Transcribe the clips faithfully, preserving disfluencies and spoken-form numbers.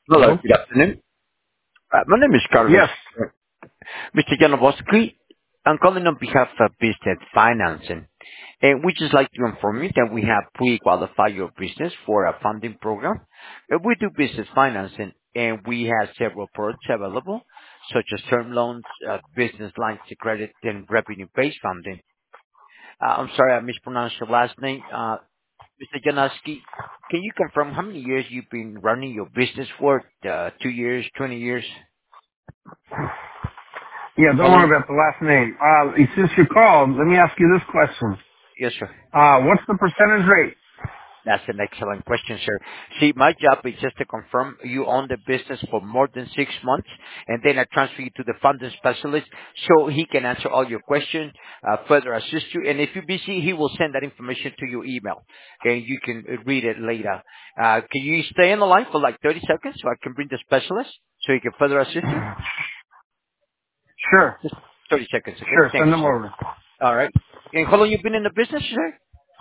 Hello, Hello? good afternoon. Uh, My name is Carlos. Yes. Uh, mister Janowski, I'm calling on behalf of Business Financing, and we just like to inform you that we have pre-qualified your business for a funding program. Uh, We do business financing, and we have several products available, such as term loans, uh, business lines of credit, and revenue-based funding. Uh, I'm sorry, I mispronounced your last name. Uh, mister Janowski, can you confirm how many years you've been running your business for? Uh, Two years, twenty years? Yeah, don't worry Calling? about the last name. Uh, since you called, let me ask you this question. Yes, sir. Uh, what's the percentage rate? That's an excellent question, sir. See, my job is just to confirm you own the business for more than six months, and then I transfer you to the funding specialist so he can answer all your questions, uh, further assist you. And if you're busy, he will send that information to your email, and you can uh, read it later. Uh, can you stay on the line for like thirty seconds so I can bring the specialist so he can further assist you? Sure. Just thirty seconds, okay? Sure, Thank send you, them sir. over. All right. And how long you been in the business, sir?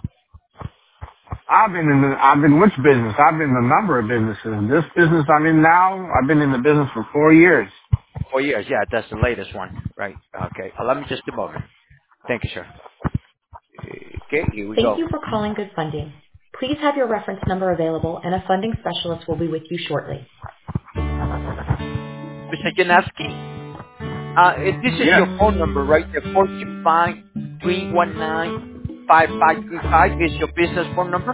I've been in the, I've been which business? I've been in a number of businesses. This business I'm in now, I've been in the business for four years. Four years. Yeah, that's the latest one. Right. Okay. Allow me just a moment. Thank you, sir. Okay, here we Thank go. you for calling Good Funding. Please have your reference number available and a funding specialist will be with you shortly. mister Janowski, uh, eh, this is Yes. your phone number, right? The four two five, three one nine, five five three five is your business phone number?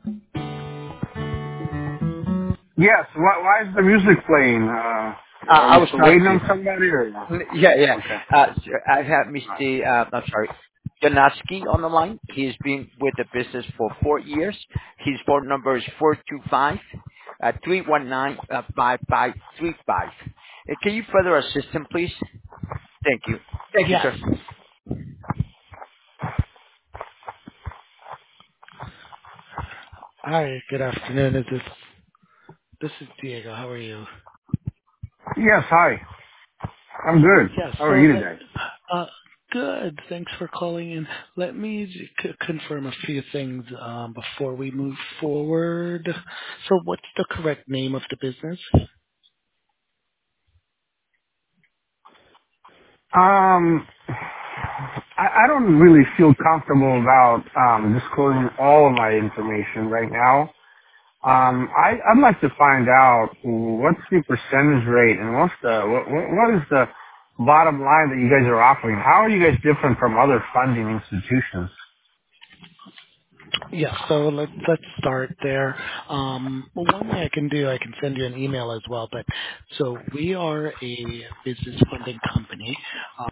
Yes. Why, why is the music playing? Uh, Uh, are I you was still trying waiting to. on somebody or? Yeah, yeah. Okay. Uh, sir, I have mister Uh, I'm sorry, Janowski on the line. He's been with the business for four years. His phone number is four two five, uh, three one nine, uh, five five three five. Uh, Can you further assist him, please? Thank you. Thank you, Yes. sir. Hi, good afternoon. Is this this is Diego. How are you? Yes, hi. I'm good. Yes. How So are you let today? uh good. Thanks for calling in. Let me j- c- confirm a few things um before we move forward. So what's the correct name of the business? Um, I, I don't really feel comfortable about um, disclosing all of my information right now. Um, I, I'd like to find out what's the percentage rate and what's the what, what what is the bottom line that you guys are offering. How are you guys different from other funding institutions? Yes, so let's let's start there. Um, well, one thing I can do, I can send you an email as well. But so we are a business funding company.